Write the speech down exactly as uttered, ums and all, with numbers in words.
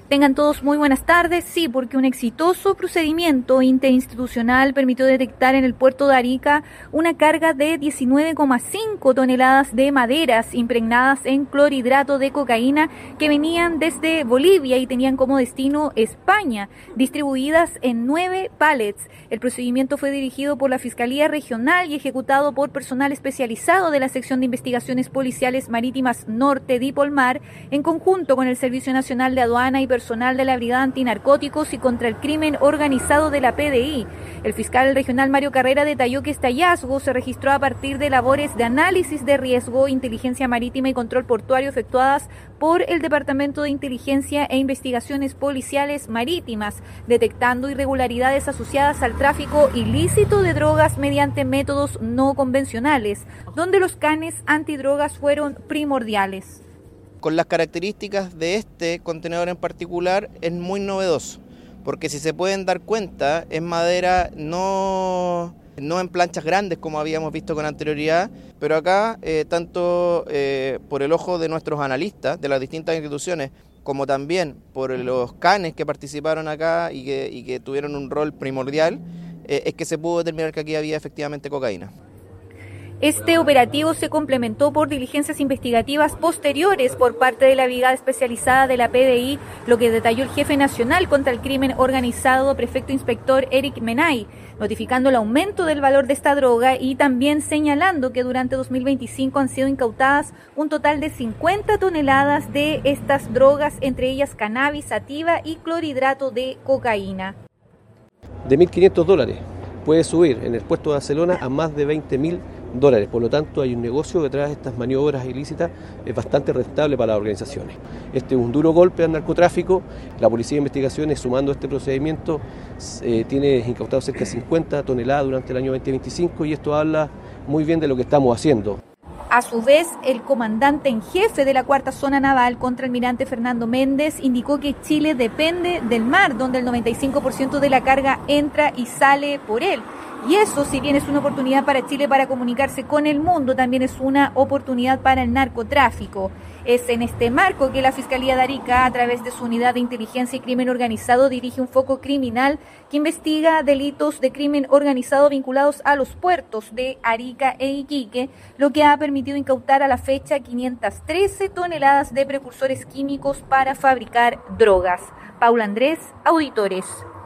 Tengan todos muy buenas tardes. Sí, porque un exitoso procedimiento interinstitucional permitió detectar en el puerto de Arica una carga de diecinueve coma cinco toneladas de maderas impregnadas en clorhidrato de cocaína que venían desde Bolivia y tenían como destino España, distribuidas en nueve pallets. El procedimiento fue dirigido por la Fiscalía Regional y ejecutado por personal especializado de la Sección de Investigaciones Policiales Marítimas Norte Dipolmar, en conjunto con el Servicio Nacional de Aduana y personal de la Brigada Antinarcóticos y contra el Crimen Organizado de la P D I. El fiscal regional Mario Carrera detalló que este hallazgo se registró a partir de labores de análisis de riesgo, inteligencia marítima y control portuario efectuadas por el Departamento de Inteligencia e Investigaciones Policiales Marítimas, detectando irregularidades asociadas al tráfico ilícito de drogas mediante métodos no convencionales, donde los canes antidrogas fueron primordiales. Con las características de este contenedor en particular es muy novedoso, porque si se pueden dar cuenta es madera no, no en planchas grandes como habíamos visto con anterioridad, pero acá eh, tanto eh, por el ojo de nuestros analistas de las distintas instituciones como también por los canes que participaron acá y que, y que tuvieron un rol primordial, eh, es que se pudo determinar que aquí había efectivamente cocaína. Este operativo se complementó por diligencias investigativas posteriores por parte de la Brigada Especializada de la P D I, lo que detalló el jefe nacional contra el crimen organizado, prefecto inspector Eric Menay, notificando el aumento del valor de esta droga y también señalando que durante dos mil veinticinco han sido incautadas un total de cincuenta toneladas de estas drogas, entre ellas cannabis sativa y clorhidrato de cocaína. De mil quinientos dólares puede subir en el puerto de Barcelona a más de veinte mil dólares. Por lo tanto, hay un negocio detrás de estas maniobras ilícitas, es bastante rentable para las organizaciones. Este es un duro golpe al narcotráfico. La Policía de Investigaciones, sumando este procedimiento, eh, tiene incautado cerca de cincuenta toneladas durante el año veinte veinticinco, y esto habla muy bien de lo que estamos haciendo. A su vez, el comandante en jefe de la Cuarta Zona Naval, contraalmirante Fernando Méndez, indicó que Chile depende del mar, donde el noventa y cinco por ciento de la carga entra y sale por él. Y eso, si bien es una oportunidad para Chile para comunicarse con el mundo, también es una oportunidad para el narcotráfico. Es en este marco que la Fiscalía de Arica, a través de su Unidad de Inteligencia y Crimen Organizado, dirige un foco criminal que investiga delitos de crimen organizado vinculados a los puertos de Arica e Iquique, lo que ha permitido incautar a la fecha quinientas trece toneladas de precursores químicos para fabricar drogas. Paula Andrés, Auditores.